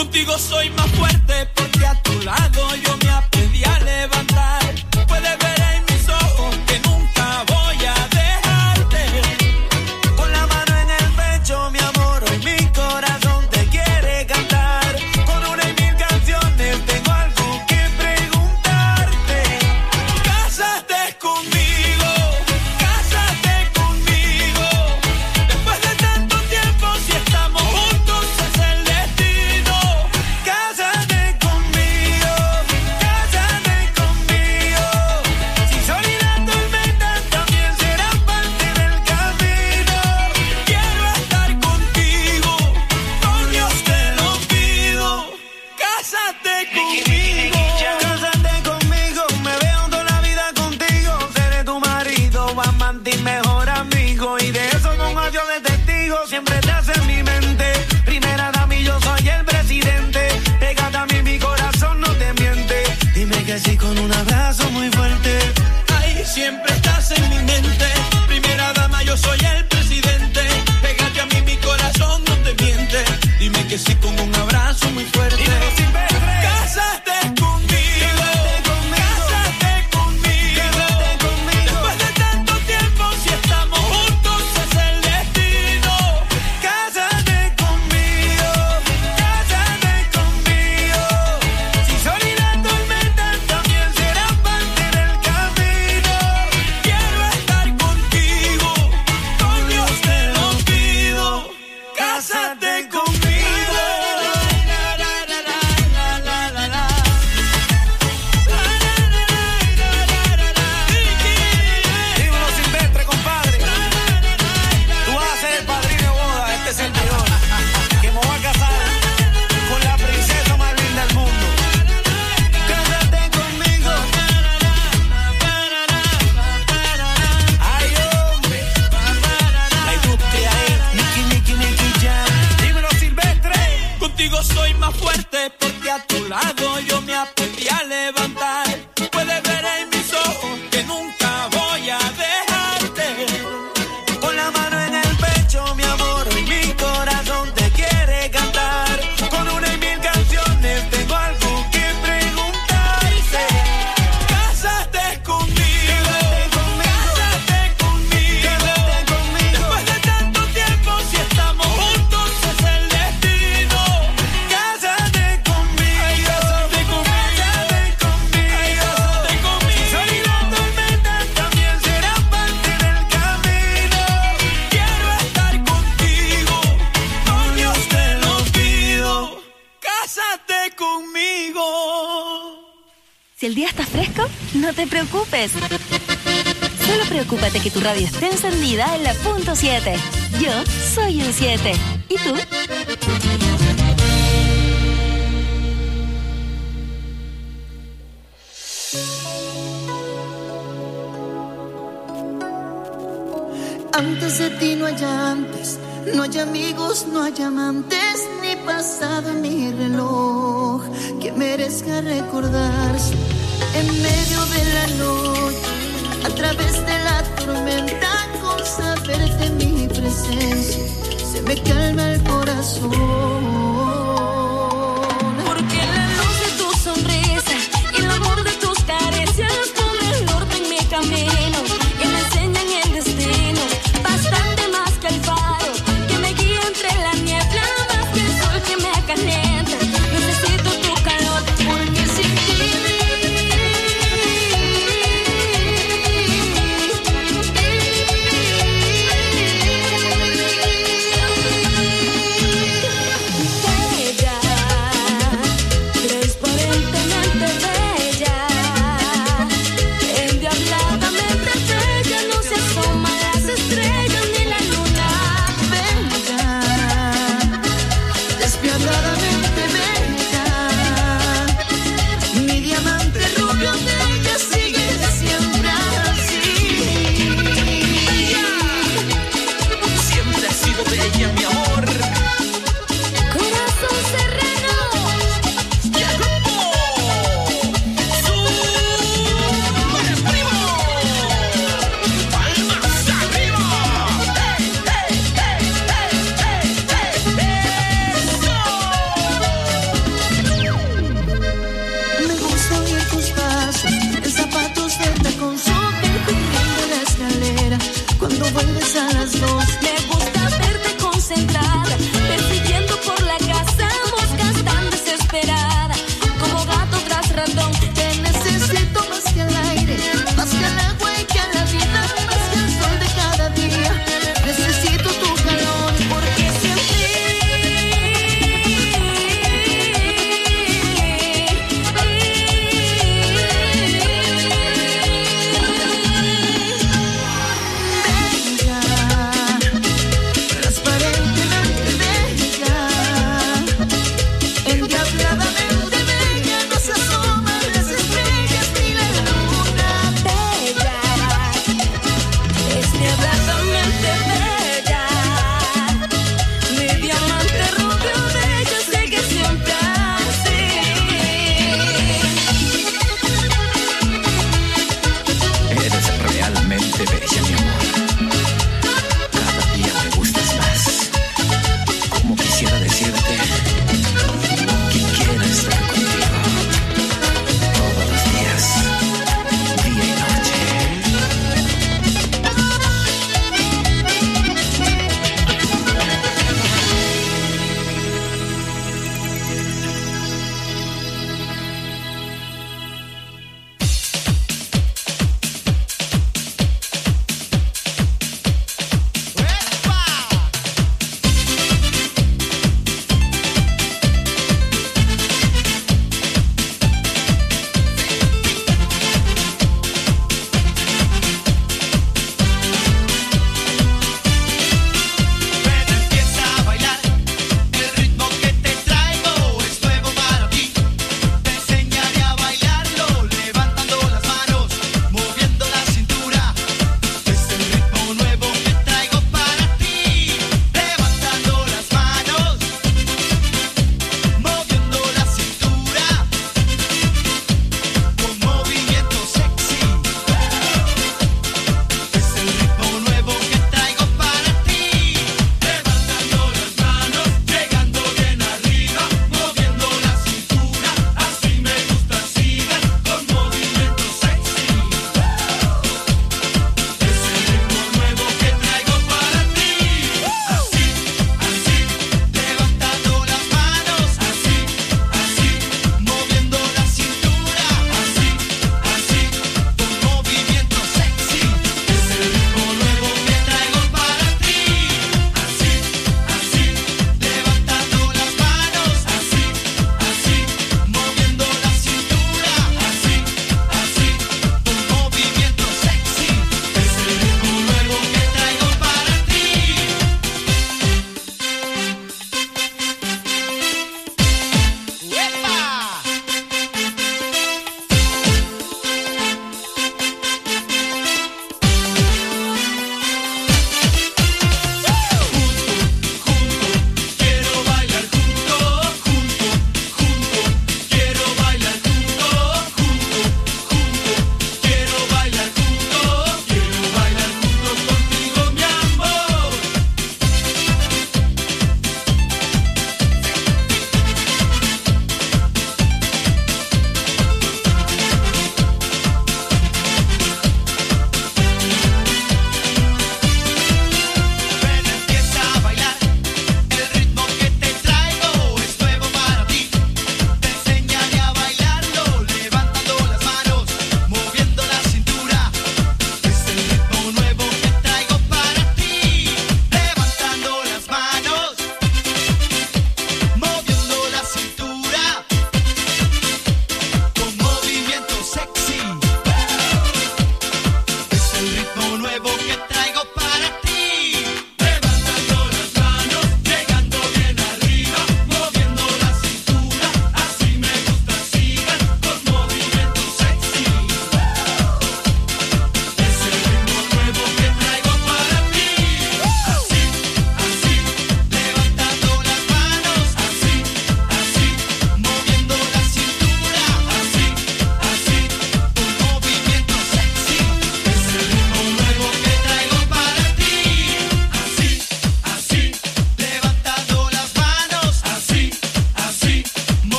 Contigo soy más fuerte porque a tu lado yo me aprendí a levantar. Puedes ver en mis ojos que nunca voy a dejarte. Con la mano en el pecho, mi amor, hoy mi corazón te quiere cantar. Con una y mil canciones tengo algo que preguntarte. Cásate conmigo, cásate conmigo. Después de tanto tiempo, si estamos juntos es el destino. Cásate conmigo, cásate conmigo. Si sol y la tormenta también serán parte del camino. Quiero estar contigo, con Dios te lo pido. Cásate conmigo. Cásate conmigo, me veo toda la vida contigo. Seré tu marido, amante y mejor amigo. Y de eso con adiós de testigo, siempre estás en mi mente. Primera dama y yo soy el presidente. Pégate a mí, mi corazón no te miente. Dime que sí con un abrazo muy fuerte. Ay, siempre estás en mi mente. Primera dama, yo soy el presidente. Pégate a mí, mi corazón no te miente. Dime que sí con un abrazo muy fuerte. Dímelo, Silvestre. Cásate conmigo, cásate conmigo. Después de tanto tiempo, si estamos juntos es el destino. Cásate conmigo, cásate conmigo. Si sol y la tormenta también serán parte del camino. Quiero estar contigo, con Dios te lo pido. Cásate conmigo. Dímelo, Silvestre, compadre. Tú vas a ser el padrino de boda de este servidor, que me voy a casar con la princesa más linda del mundo. Cásate conmigo. Ay, hombre. La industria es Nicky Jam. Dímelo, Silvestre. Contigo soy más fuerte porque a tu lado yo me aprendí a levantar. Puedes ver en mis ojos que nunca voy a dejarte. Con la mano en el pecho, mi amor, hoy mi corazón te quiere cantar. Con una y mil canciones tengo algo que preguntarte. Cásate conmigo, cásate conmigo. Después de tanto tiempo, si estamos juntos es el destino. Cásate conmigo, Cásate conmigo, cásate conmigo. Si sol y la tormenta también serán parte del camino. Quiero estar contigo, con Dios te lo pido. Cásate conmigo. Si el día está fresco, no te preocupes. Solo preocúpate que tu radio esté encendida en la punto 7. Yo soy un 7. ¿Y tú? Antes de ti no hay antes, no hay amigos, no hay amantes, ni pasado en mi reloj que merezca recordarse. En medio de la noche, a través de la tormenta, con saberte mi presencia, se me calma el corazón. Porque la luz de tu sonrisa y el amor de tus caricias pone el norte en mi camino y me enseñan el destino. Bastante más que el faro que me guía entre la niebla, más que el sol que me calienta. Necesito tu calor porque sin ti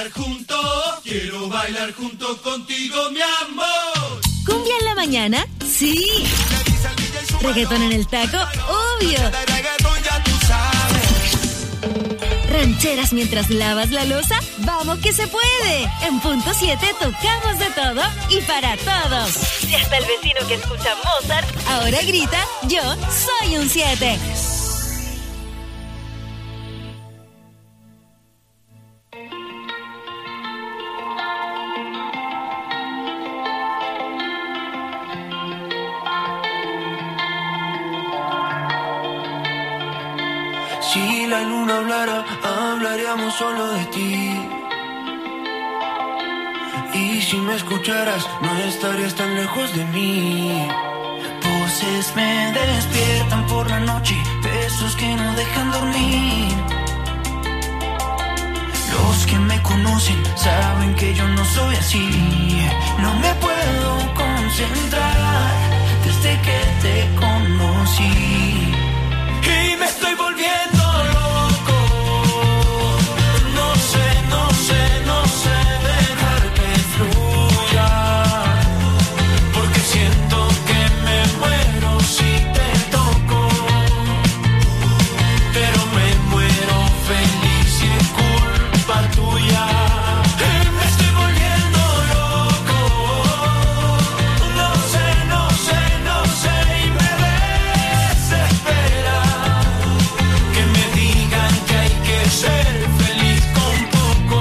bailar juntos, quiero bailar junto contigo, mi amor. ¿Cumbia en la mañana? ¡Sí! ¿Reggaetón en el taco? ¡Obvio! ¿Rancheras mientras lavas la loza? ¡Vamos que se puede! En Punto 7 tocamos de todo y para todos. Y hasta el vecino que escucha Mozart ahora grita, yo soy un 7. Si la luna hablara, hablaríamos solo de ti. Y si me escucharas, no estarías tan lejos de mí. Voces me despiertan por la noche, besos que no dejan dormir. Los que me conocen saben que yo no soy así. No me puedo concentrar desde que te conocí. Y me estoy volviendo loco. No sé dejar que fluya. Porque siento que me muero si te toco. Pero me muero feliz y es culpa tuya. Y me estoy volviendo loco. No sé y me desespera que me digan que hay que ser feliz con poco.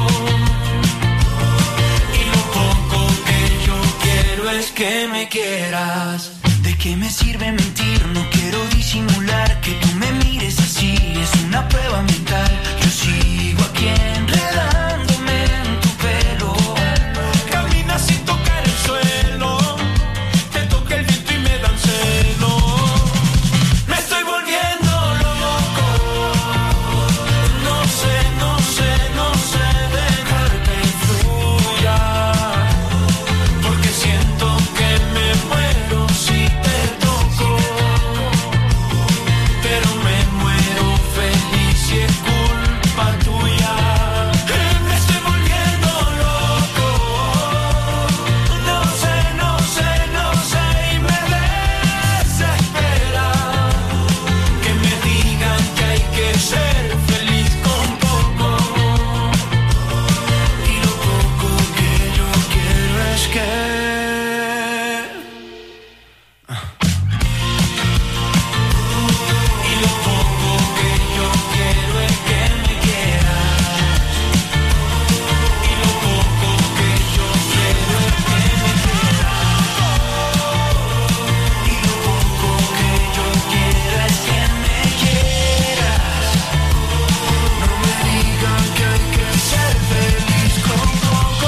Y lo poco que yo quiero es que me quieras. ¿De qué me sirve mentir? No quiero disimular. Que tú me mires así es una prueba mental. Yo sigo aquí enredándome en tu pelo. Camina sin tocar el suelo. Te toca el viento y me dan celo. Me estoy volviendo loco. No sé dejar que fluya. Porque siento que me muero si te toco. Pero me muero feliz y es culpa tuya. Me estoy volviendo loco. No sé y me desespera que me digan que hay que ser feliz con poco. Y lo poco que yo quiero es que y lo poco que yo quiero es que me quieras. Y lo poco que yo quiero es que me quieras. Y lo poco que yo quiero es que me quieras. No me digan que hay que ser feliz con poco.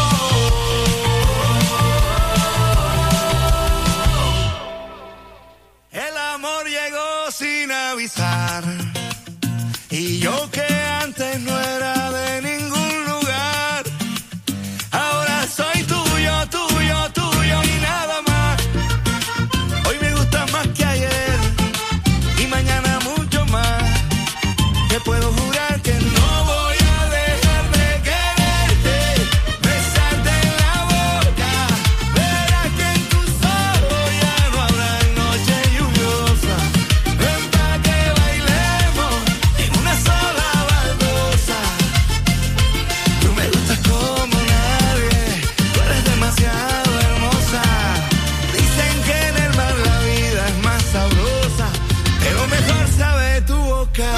El amor llegó sin avisar. Y yo que antes no era de ningún lugar, ahora soy tuyo, tuyo, tuyo y nada más. Hoy me gustas más que ayer y mañana mucho más. Te puedo jurar que no voy a dejar de quererte, besarte en la boca. Verás que en tus ojos ya no habrá noche lluviosa. Ven pa' que bailemos en una sola baldosa. Tú me gustas como nadie, tú eres demasiado hermosa. Dicen que en el mar la vida es más sabrosa, pero mejor sabe tu boca.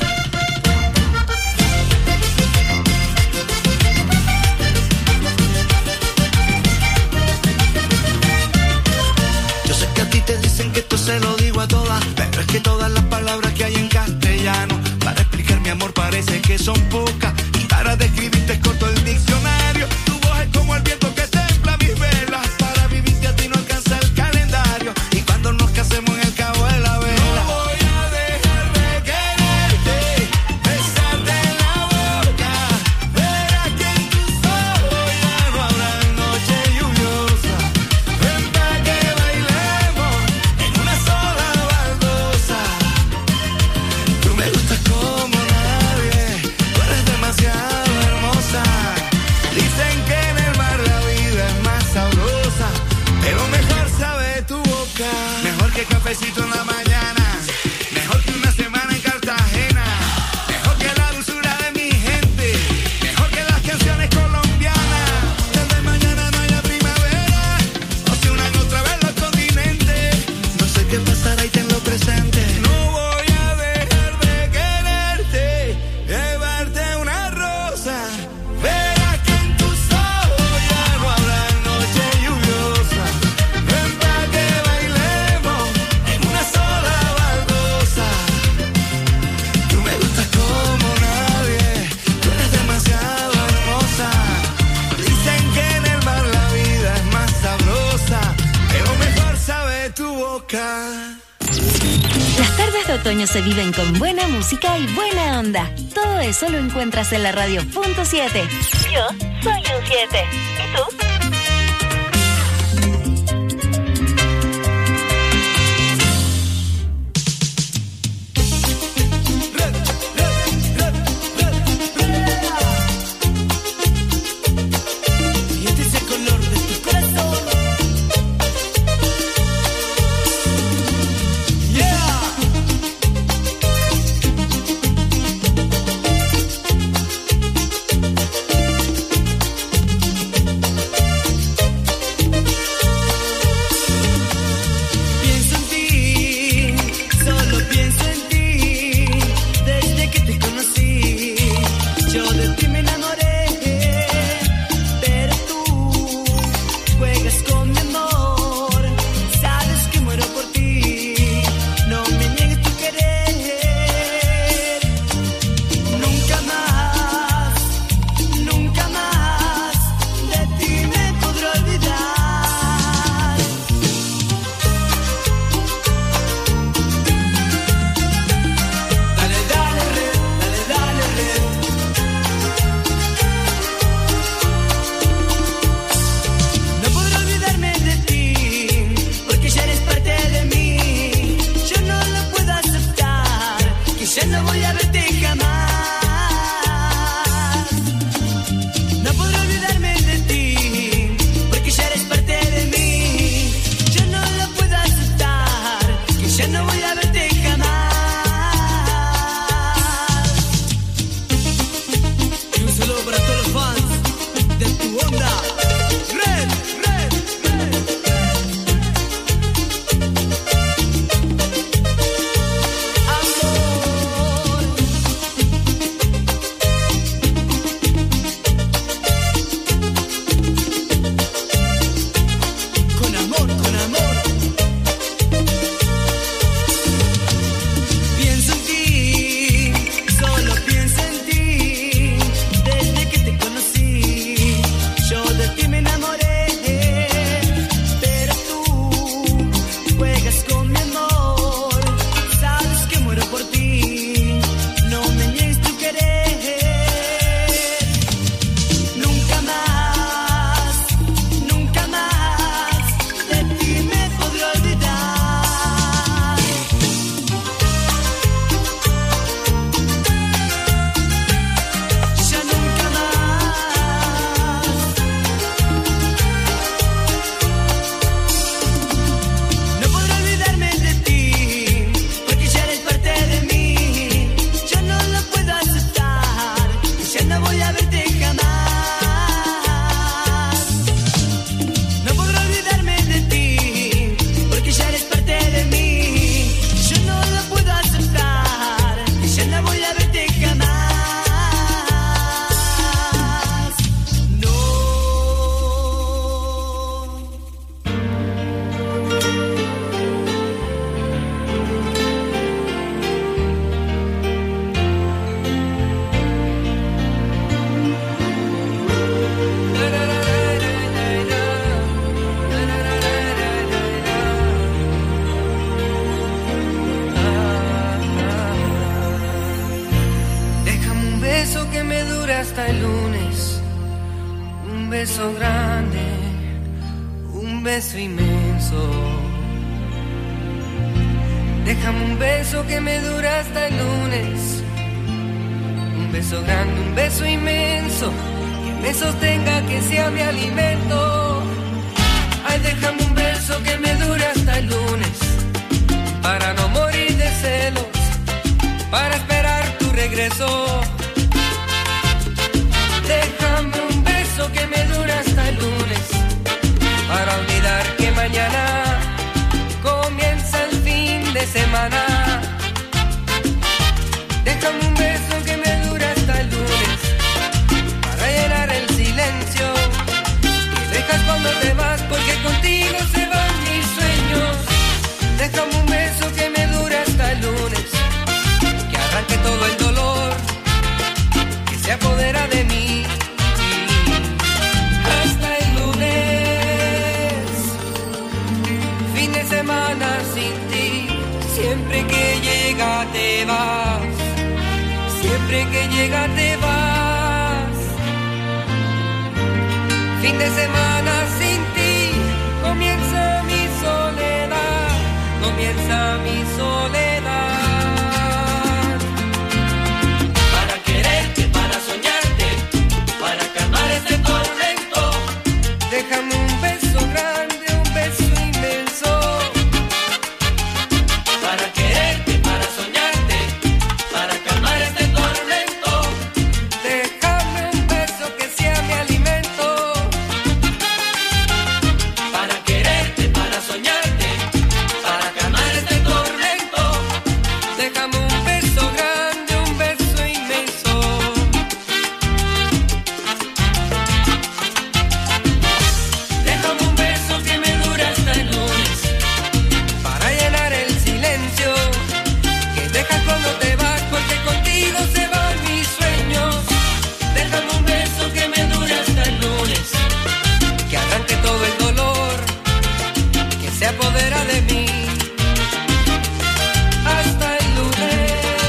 Yo sé que a ti te dicen que esto se lo digo a todas, pero es que todas las palabras que hay en castellano para explicar mi amor parece que son pocas. Y para describirte es corto el diccionario. Tu voz es como el viento que templa mis velas. Para vivirte a ti no alcanza el calendario. Y cuando nos casemos en el cabo de la vela, no voy a dejar de quererte, besarte en la boca. Verás que en tus ojos ya no habrá noche lluviosa. Ven pa' que bailemos en una sola baldosa. Tú me gustas como nadie, tú eres demasiado hermosa. Este otoño se viven con buena música y buena onda. Todo eso lo encuentras en la radio Punto 7. Yo soy un 7. ¿Y tú? Siempre que llegue llega te vas, siempre que llega te vas. Fin de semana sin ti, comienza mi soledad, comienza mi soledad. Para quererte, para soñarte, para calmar este tormento, déjame un beso grande, un beso inmenso. Para quererte, para soñarte, para calmar este tormento, déjame un beso que sea mi alimento. Para quererte, para soñarte, para calmar este tormento, déjame un beso grande, un beso inmenso. Déjame un beso que me dure hasta el lunes, para llenar el silencio que dejas cuando te vas, porque contigo se van mis sueños. Déjame un beso que me dure hasta el lunes, que arranque todo el dolor que se apodera de mí. Hasta el lunes.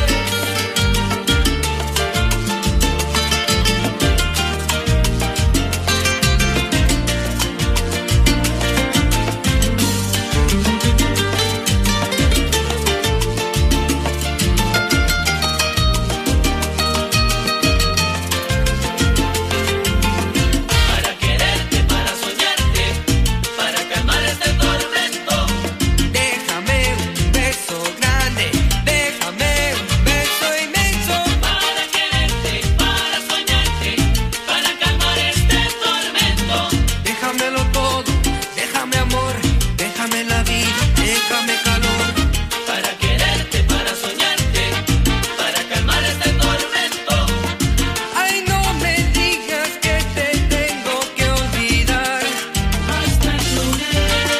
Para quererte, para soñarte, para calmar este tormento, déjame un beso grande, déjame un beso inmenso. Para quererte, para soñarte, para calmar este tormento, déjamelo todo, déjame amor, déjame la vida, déjame calor. Para quererte, para soñarte, para calmar este tormento. Ay, no me digas que te tengo que olvidar. Hasta el lunes.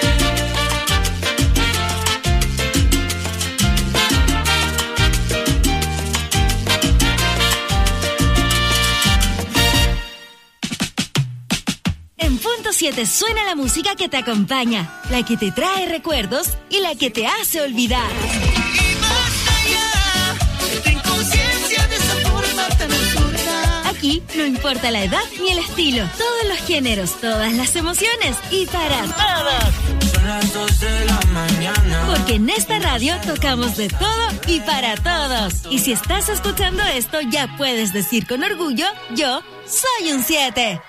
En punto 7 suena la música que te acompaña, la que te trae recuerdos y la que te hace olvidar. Y más allá, esta inconsciencia de esa forma tan absurda. Aquí no importa la edad ni el estilo, todos los géneros, todas las emociones y para todos. Son las 2 de la mañana. Porque en esta radio tocamos de todo y para todos. Y si estás escuchando esto, ya puedes decir con orgullo, yo soy un 7.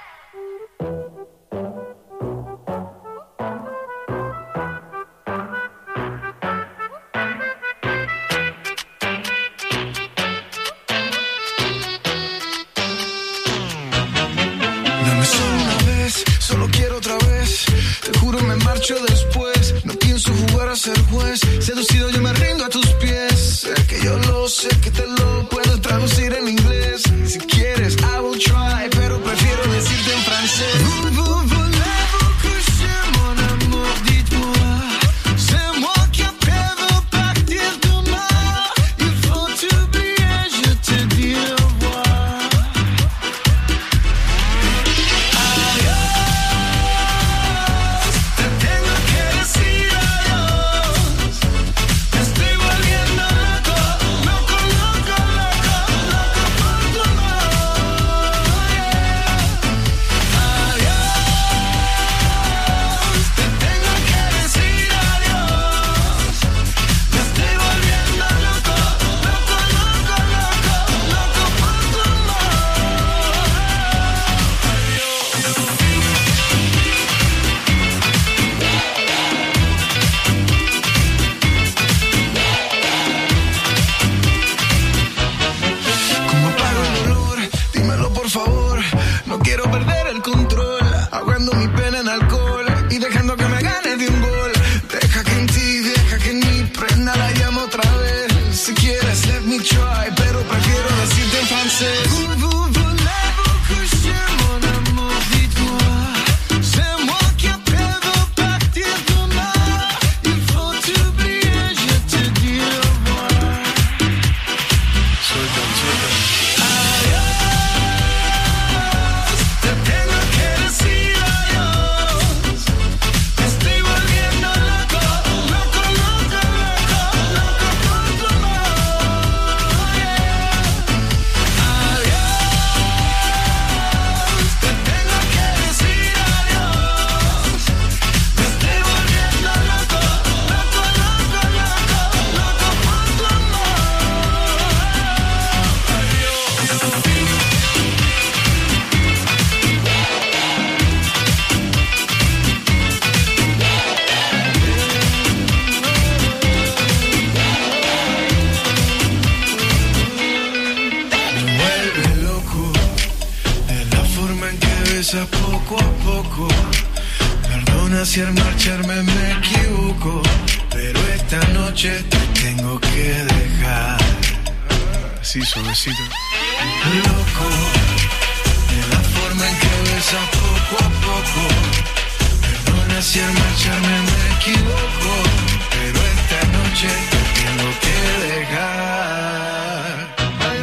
Dame solo una vez, solo quiero otra vez. Te juro me marcho después. No pienso jugar a ser juez. Seducido yo me rindo a tus pies. Sé que yo lo sé, que te lo puedo traducir en inglés. Si quieres, I will try, pero prefiero decirte en francés. Voulez-vous coucher mon amour, dites-moi. C'est moi qui appelle partir demain. Il faut t'oublier, je te dis au revoir. Te tengo que decir adiós. Me estoy volviendo loco, loco, loco, loco, loco por tu amor. Adiós. Te tengo que decir adiós. Me estoy volviendo loco, loco, loco, loco, loco por tu amor. ¿Cómo apago el dolor? Dímelo por favor. No quiero perder el control. Ahogando mi pena en alcohol y dejando que me gane de un gol. Deja que en ti, deja que en mí prenda la llama otra vez. Si quieres, let me try, pero prefiero decirte en francés. Voulez-vous coucher mon amour, dites-moi. C'est moi qui appelle partir demain. Il faut t'oublier, je te dis au revoir. Suelta. Adiós. besa poco a poco. Perdona si al marcharme me equivoco, pero esta noche te tengo que dejar. Así suavecito. Loco, de la forma en que besas poco a poco. Perdona si al marcharme me equivoco, pero esta noche te tengo que dejar.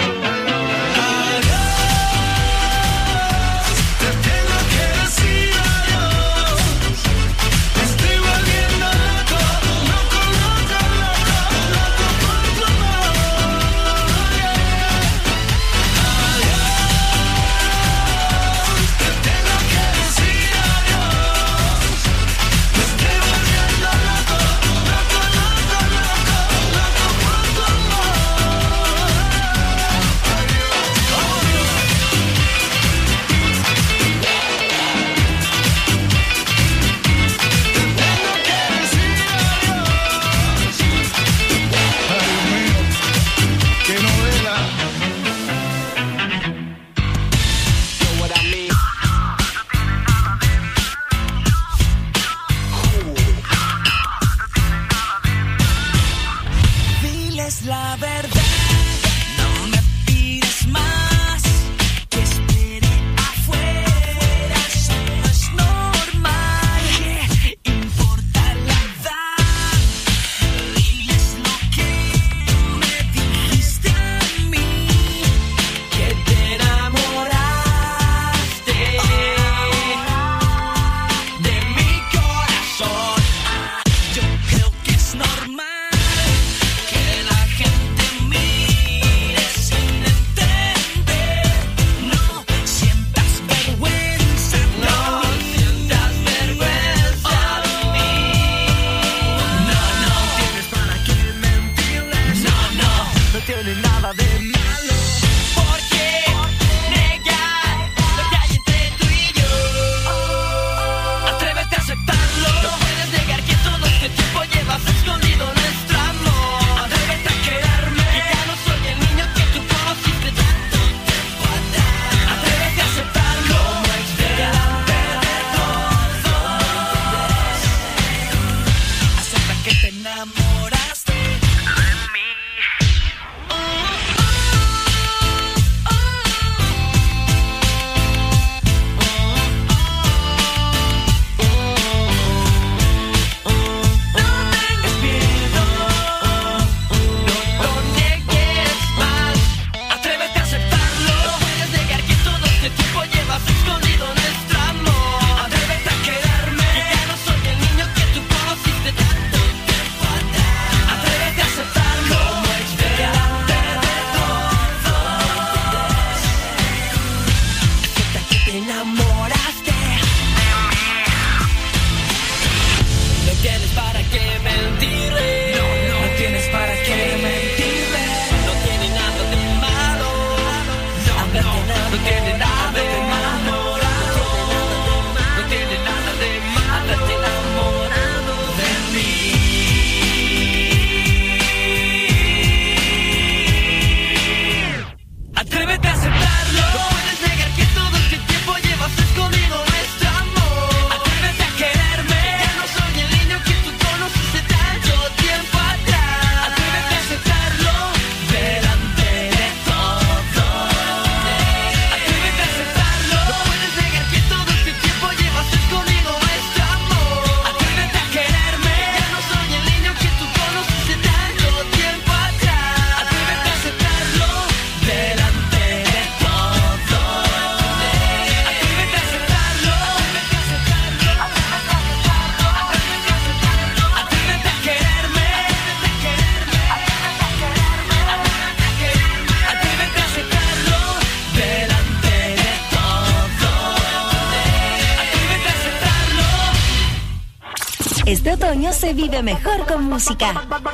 Este otoño se vive mejor con música.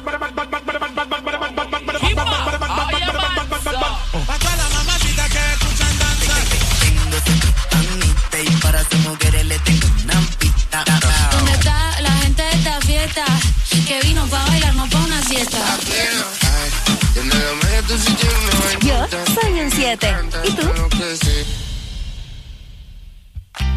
¿Dónde está la gente de esta fiesta? Que vino pa' bailar, no pa' una siesta. Yo soy un 7. ¿Y tú?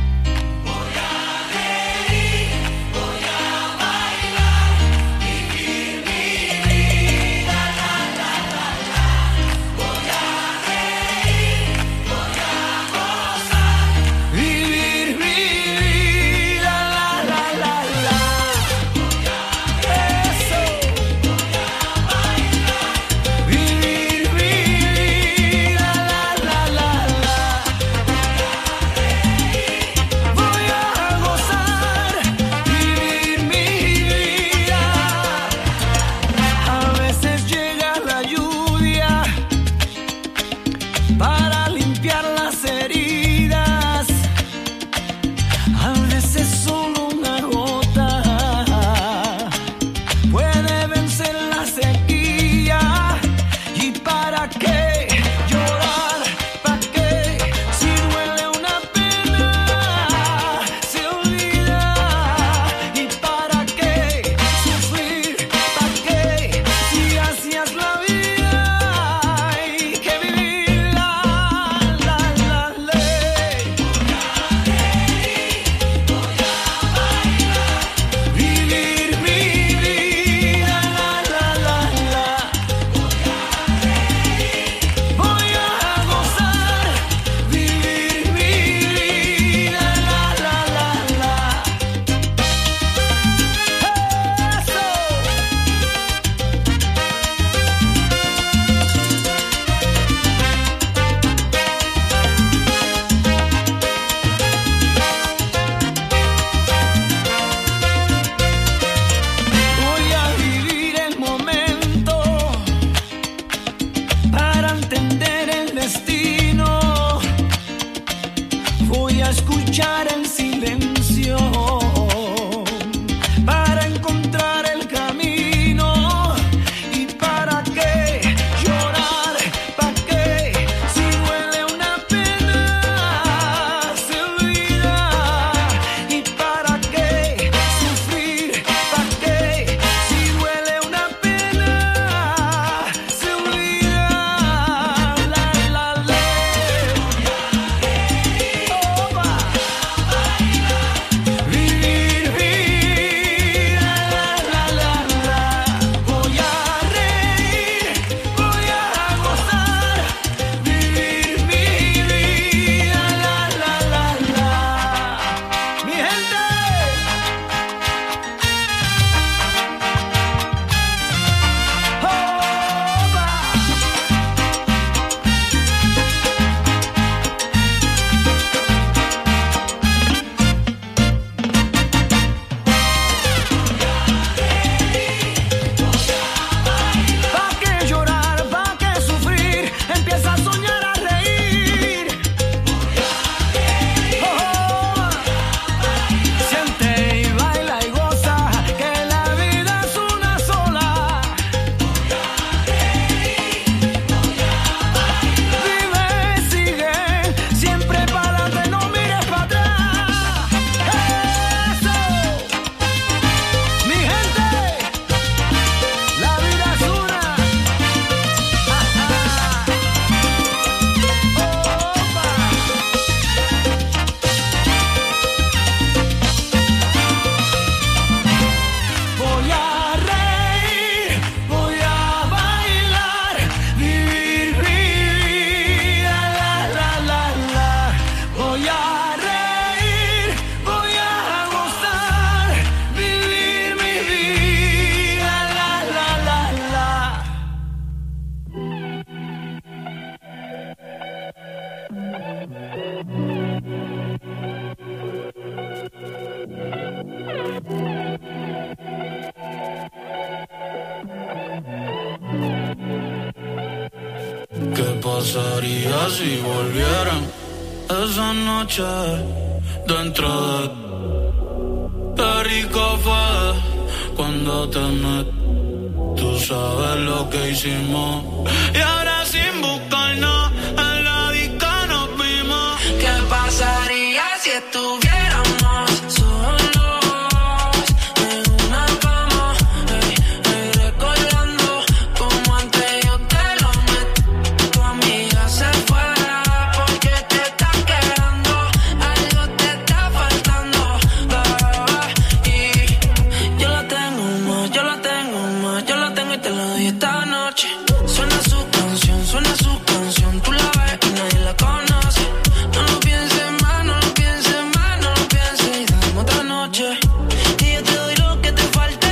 pasaría si volvieran esa noche dentro de... Qué rico fue cuando te metí. Tú sabes lo que hicimos. Y ahora sin buscarnos en la disco nos vimos. ¿Qué pasaría si estuviéramos solos en una cama? Recordando como antes yo te lo metí. Tu amiga se fue porque te está quedando. Algo te está faltando. Y yo la tengo más, yo la tengo más. Yo la tengo y te la doy esta noche. Suena su canción, tú la ves y nadie la conoce. No lo pienses más, no lo pienses más, no lo pienses y dame otra noche. Y yo te doy lo que te falte,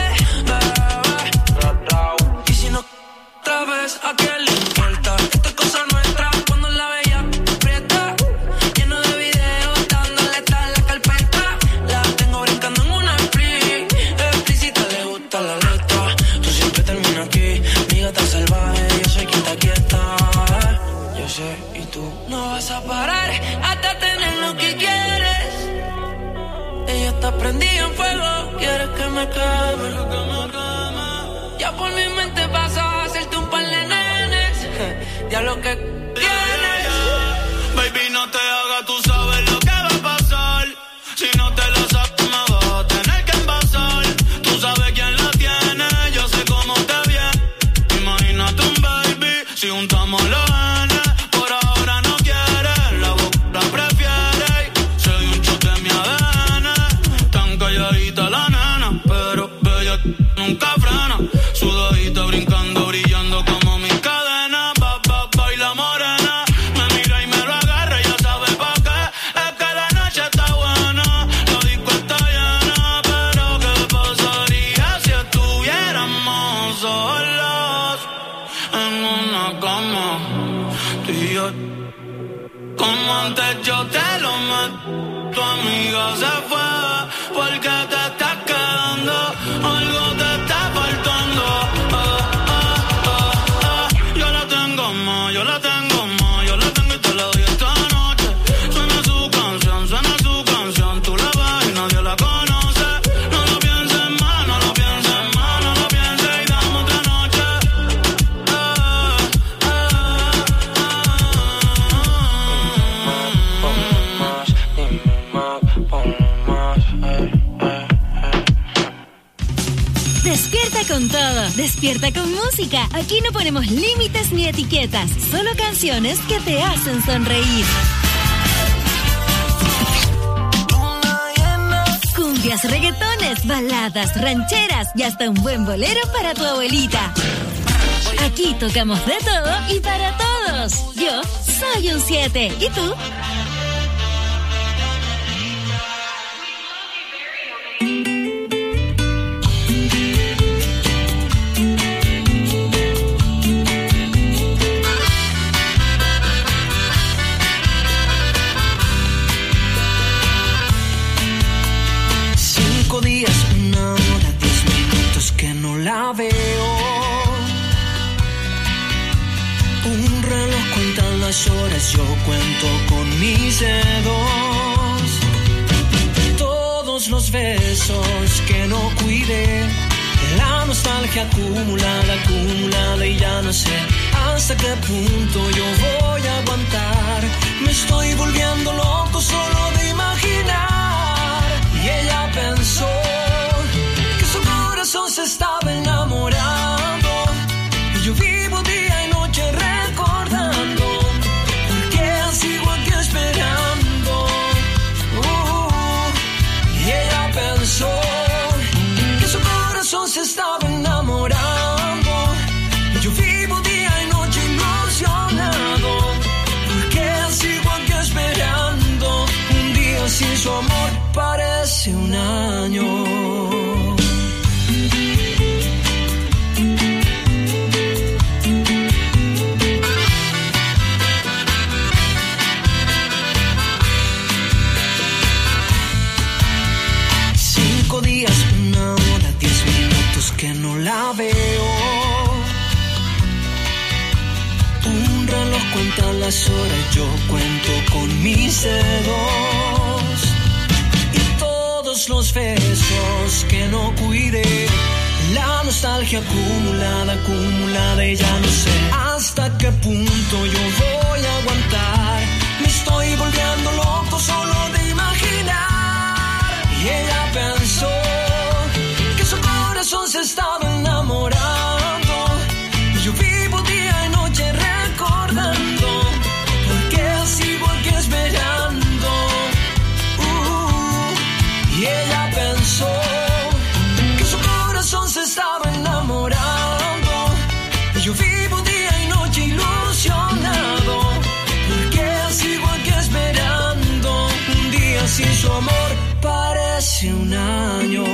y si no, otra vez, ¿a quién le importa? Esta es cosa nuestra, cuando la veía aprieta. Lleno de videos, dándole tal la carpeta. La tengo brincando en una explícita, le gusta la letra. Tú siempre terminas aquí, mi gata salvaje, yo soy quien te aquieta. Yo sé, y tú no vas a parar hasta tener lo que quieres. Ella está prendida en fuego, quieres que me queme. Ya por mi mente pasa a hacerte un par de nenes. Ya lo que tienes. Baby, no te hagas, tú sabes lo que va a pasar. Si no te la sabes, me vas a tener que envasar. Tú sabes quién la tiene, yo sé cómo te viene. Imagínate un baby, si juntamos los genes. Por ahora no quiere, la boca la prefiere. Soy un shot de mi ADN. Tan calladita la nena, pero bella nunca frena. Sudadita brincando, brillando como mis cadenas. Baila morena, me mira y me lo agarra, ya sabe pa' qué. Es que la noche está buena, la disco está llena. Pero ¿qué pasaría si estuviéramos solos en una cama? Tú y yo, como antes yo te lo metí. Tu amiga se fue porque te estás quedando. Algo te está faltando. Yo la tengo más, yo la tengo más. Yo la tengo y te la doy esta noche. Suena su canción, tú la ves y nadie la conoce. No lo pienses más, no lo pienses más, no lo pienses y dame otra noche. Despierta con todo, despierta con música. Aquí no ponemos límites ni etiquetas, solo canciones que te hacen sonreír. Cumbias, reggaetones, baladas, rancheras y hasta un buen bolero para tu abuelita. Aquí tocamos de todo y para todos. Yo soy un 7. ¿Y tú? La veo. Un reloj cuenta las horas, yo cuento con mis dedos. Todos los besos que no cuidé, la nostalgia acumulada y ya no sé hasta qué punto yo voy a aguantar. Me estoy volviendo loco solo de imaginar. Y ella pensó que su corazón se estaba enamorando. Y yo vivo día y noche recordando. ¿Por qué sigo aquí esperando? Y ella pensó que su corazón se estaba enamorando. Y yo vivo día y noche ilusionado. ¿Por qué sigo aquí esperando? Un día sin su amor parece un año. cuentan las horas, yo cuento con mis dedos. Y todos los besos que no cuidé, la nostalgia acumulada, acumulada, y ya no sé hasta qué punto yo voy a aguantar. Me estoy volviendo loco solo de imaginar. Y ella pensó que su corazón se estaba enamorando. Y yo vivo día y noche recordando, porque sigo aquí esperando. Y ella pensó que su corazón se estaba enamorando. Y yo vivo día y noche ilusionado, porque sigo aquí esperando. Un día sin su amor parece un año.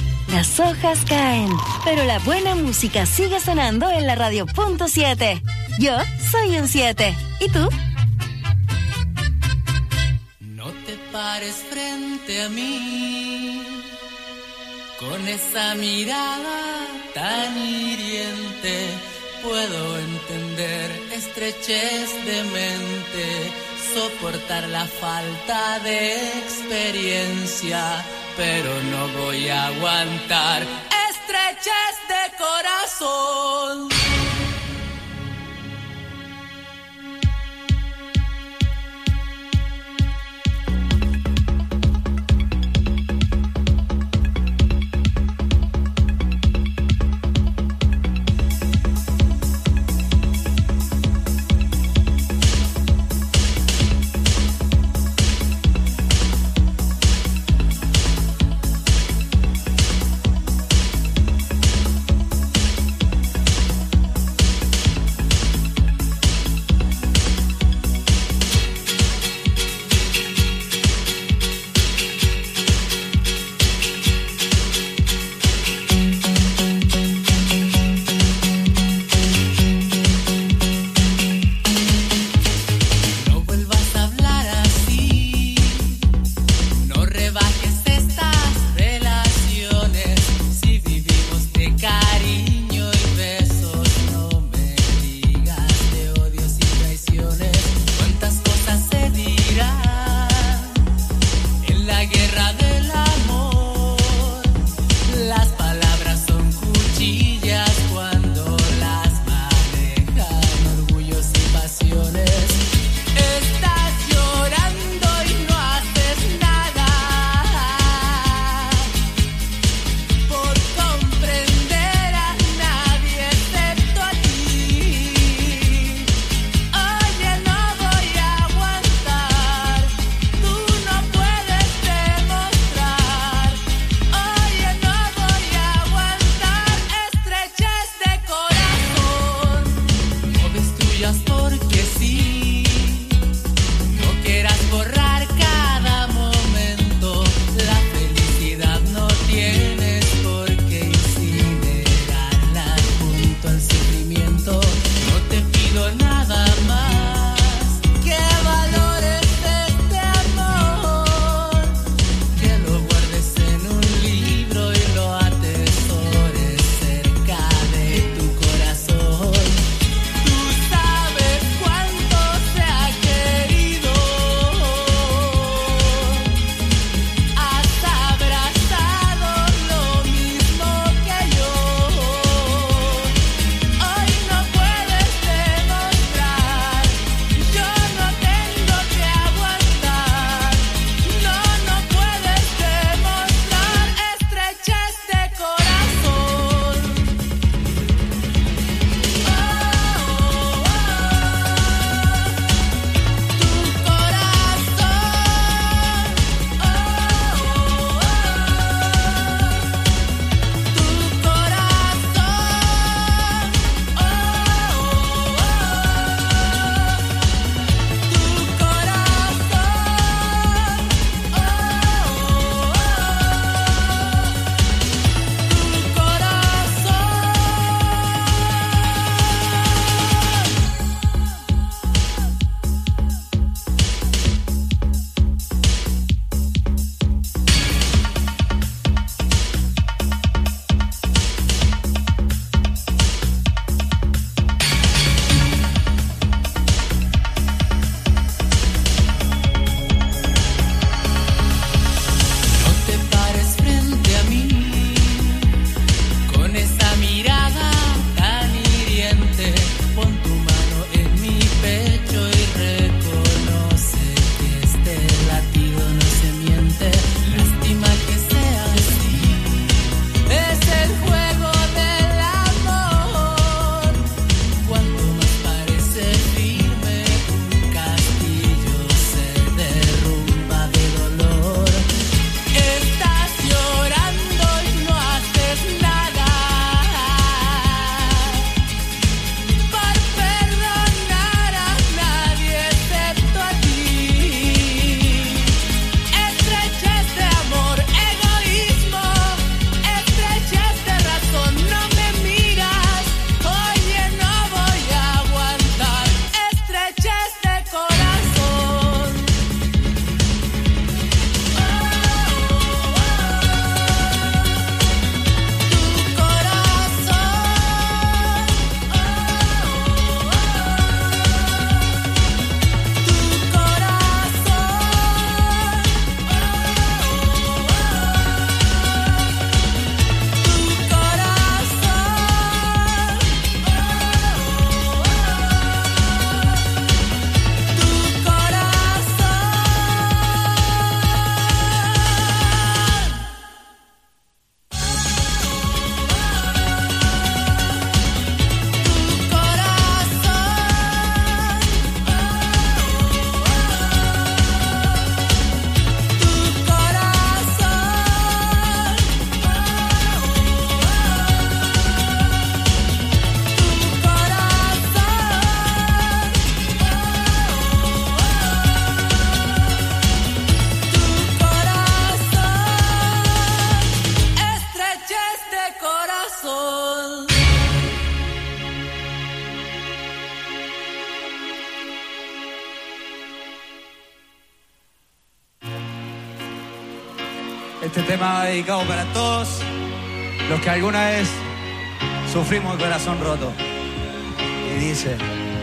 Las hojas caen, pero la buena música sigue sonando en la radio .7. Yo soy un 7. ¿Y tú? No te pares frente a mí con esa mirada tan hiriente. Puedo entender estrechez de mente, soportar la falta de experiencia, pero no voy a aguantar estrechez de corazón. Tú sabes cuánto Este tema va dedicado para todos los que alguna vez sufrimos el corazón roto. Y dice: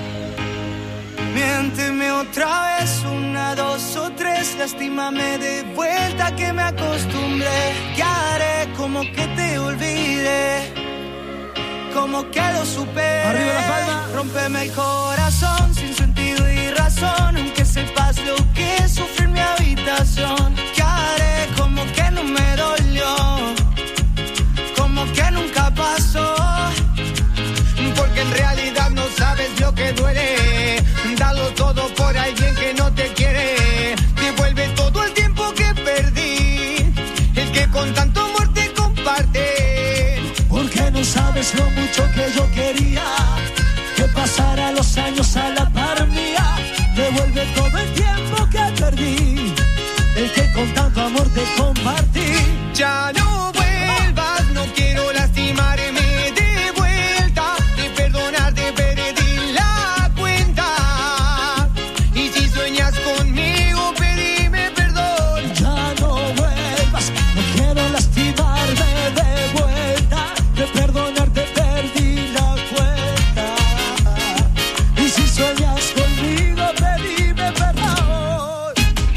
miénteme otra vez, 1, 2 o 3, lastímame de vuelta que me acostumbré. ¿Qué haré? Como que te olvidé, como que lo superé. Arriba la palma. Rómpeme el corazón sin sentido y razón, aunque sepas lo que es sufrir mi habitación. ¿Qué haré? Como que no me dolió, como que nunca pasó. Porque en realidad no sabes lo que duele. Dalo todo por alguien que no te quiere. Devuelve todo el tiempo que perdí, el que con tanto amor te comparte. Porque no sabes lo mucho que yo quería que pasara los años a la par mía. Devuelve todo el tiempo que perdí, el que con tanto amor te compartí. Ya no vuelvas, no quiero lastimarme de vuelta. De perdonarte perdí la cuenta. Y si sueñas conmigo, pedime perdón. Ya no vuelvas, no quiero lastimarme de vuelta. De perdonarte perdí la cuenta. Y si sueñas conmigo, pedime perdón.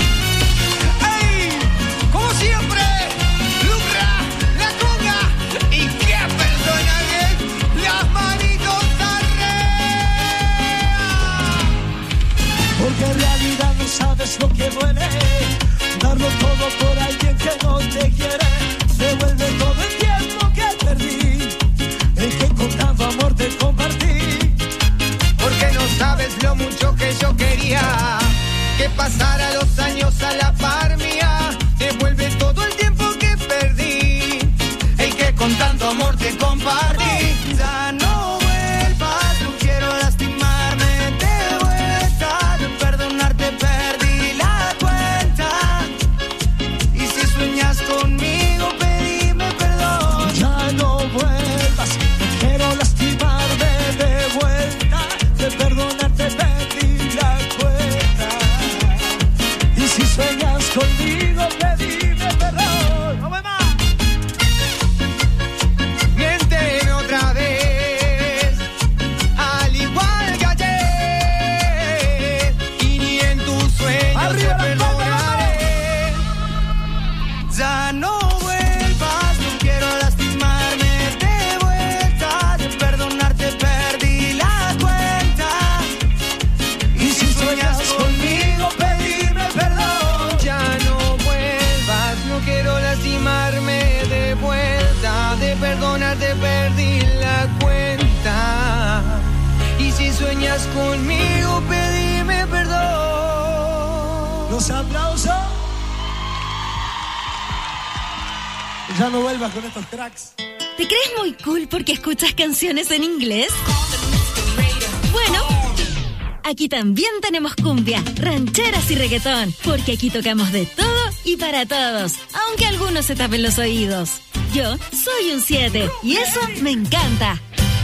¡Ey! Como siempre, lucra la conga y que perdona bien las manitos arriba. Porque en realidad no sabes lo que duele, darlo todo por alguien que no te quiere. Devuelve todo el tiempo que perdí, el que con tanto amor te compartí. Porque no sabes lo mucho que yo quería que pasara los años a la par mía. Devuelve todo el tiempo que perdí, el que con tanto amor te compartí. Ya no vuelvas, no quiero lastimarme de vuelta. De perdonarte perdí la cuenta. Y si sueñas conmigo, pedime perdón. Ya no vuelvas, no quiero lastimarme de vuelta. De perdonarte perdí la cuenta. Y si sueñas conmigo, pedime perdón. ¡No me más! Miénteme otra vez, al igual que ayer. Y ni en tus sueños te perdonaré. Ya no vuelvas, no quiero lastimarme de vuelta. De perdonarte perdí la cuenta. Y si sueñas conmigo, pedime perdón. Ya no vuelvas, no quiero lastimarme de vuelta. De perdonarte perdí la cuenta. Y si sueñas conmigo, pedime perdón. Los aplausos. Ya no vuelvas con estos cracks. ¿Te crees muy cool porque escuchas canciones en inglés? Bueno, aquí también tenemos cumbia, rancheras y reggaetón, porque aquí tocamos de todo y para todos, aunque algunos se tapen los oídos. Yo soy un 7 y eso me encanta.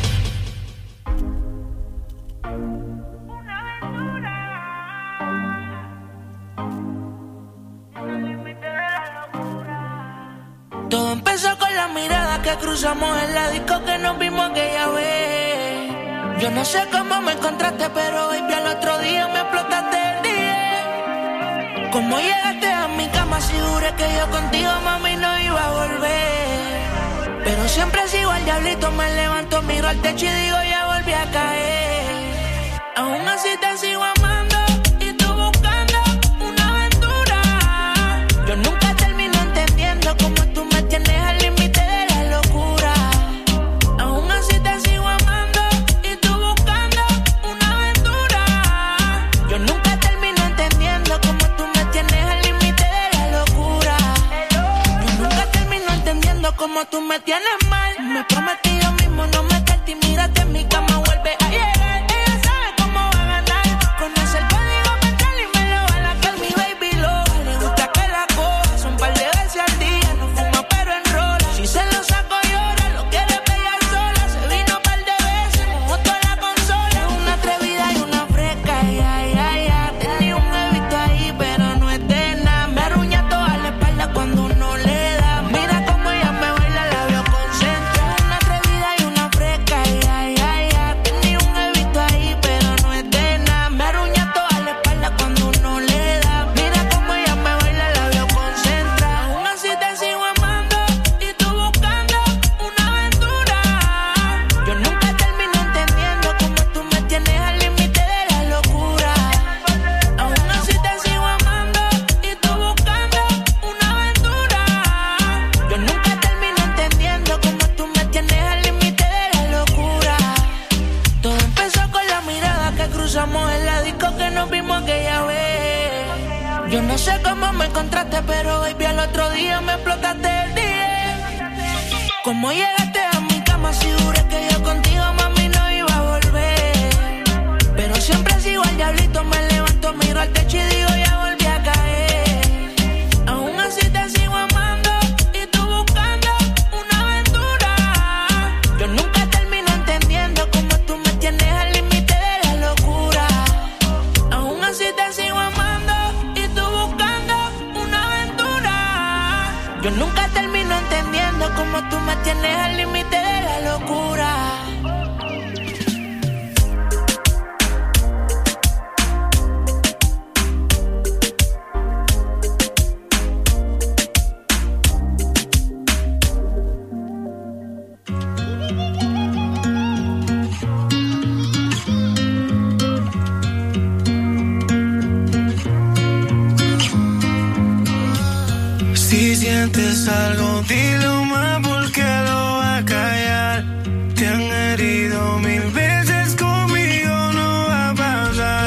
Todo empezó con la mirada que cruzamos en la disco que nos vimos aquella vez. Yo no sé cómo me encontraste, pero baby, al otro día me explotaste el día. Cómo llegaste a mi cama, si juré que yo contigo, mami, no iba a volver. Pero siempre sigo al diablito, me levanto, miro al techo y digo, ya volví a caer. Aún así te sigo amando y tú buscando una aventura. Yo nunca termino entendiendo cómo tú me tienes al límite de la locura. Aún así te sigo amando y tú buscando una aventura. Yo nunca termino entendiendo cómo tú me tienes al límite de la locura. Yo nunca termino entendiendo cómo tú me tienes mal. Me prometí yo mismo no meterte y mírate en mi cama, vuelve a llegar. Ella sabe cómo va a ganar. Conoce el código mental y me lo va a lacar, mi baby loca. Le gusta que la coja, son par de veces al día. No fuma pero enrola. Si se lo saco llora, lo quiere pegar sola. Se vino par de veces, mojó toda la consola. Es una atrevida y una fresca, ya. Tenía un bebito ahí pero no es de nada. Me arruña toda la espalda cuando uno le da. cruzamos en la disco que nos vimos aquella vez. Yo no sé cómo me encontraste, pero baby, al otro día me explotaste el día. ¿Cómo llegaste a mi cama si juré que yo contigo, mami, no iba a volver? Pero siempre sigo al diablito, me levanto, miro al techo y digo, ya volví a caer. Aún así te sigo amando y tú buscando una aventura. Yo nunca termino entendiendo cómo tú me tienes al límite de la locura. Aún así te sigo amando y tú buscando una aventura. Yo nunca termino entendiendo cómo tú me tienes al límite de la locura. Si sientes algo, dilo.